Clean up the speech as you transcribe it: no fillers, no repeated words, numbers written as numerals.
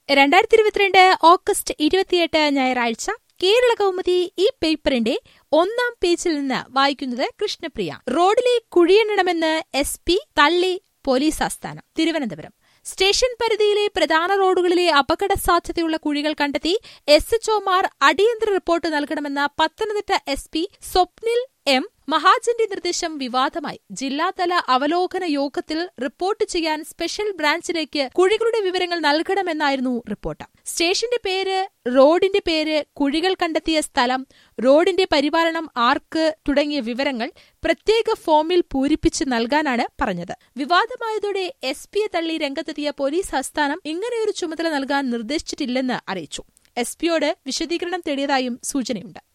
2022 August 28 ഞായറാഴ്ച കേരള കൗമുദി ഈ പേപ്പറിന്റെ 1-ാം പേജിൽ നിന്ന് വായിക്കുന്നത് കൃഷ്ണപ്രിയ. റോഡിലെ കുഴിയെണ്ണണമെന്ന് SP തള്ളി പോലീസ് ആസ്ഥാനം. തിരുവനന്തപുരം സ്റ്റേഷൻ പരിധിയിലെ പ്രധാന റോഡുകളിലെ അപകട സാധ്യതയുള്ള കുഴികൾ കണ്ടെത്തി SHOമാർ അടിയന്തര റിപ്പോർട്ട് നൽകണമെന്ന പത്തനംതിട്ട SP സ്വപ്നിൽ M മഹാജന്റെ നിർദ്ദേശം വിവാദമായി. ജില്ലാതല അവലോകന യോഗത്തിൽ റിപ്പോർട്ട് ചെയ്യാൻ സ്പെഷ്യൽ ബ്രാഞ്ചിലേക്ക് കുഴികളുടെ വിവരങ്ങൾ നൽകണമെന്നായിരുന്നു റിപ്പോർട്ട്. സ്റ്റേഷന്റെ പേര്, റോഡിന്റെ പേര്, കുഴികൾ കണ്ടെത്തിയ സ്ഥലം, റോഡിന്റെ പരിപാലനം ആർക്ക് തുടങ്ങിയ വിവരങ്ങൾ പ്രത്യേക ഫോമിൽ പൂരിപ്പിച്ച് നൽകാനാണ് പറഞ്ഞത്. വിവാദമായതോടെ SPയെ തള്ളി രംഗത്തെത്തിയ പോലീസ് ആസ്ഥാനം ഇങ്ങനെയൊരു ചുമതല നൽകാൻ നിർദ്ദേശിച്ചിട്ടില്ലെന്ന് അറിയിച്ചു. SPയോട് വിശദീകരണം തേടിയതായും സൂചനയുണ്ട്.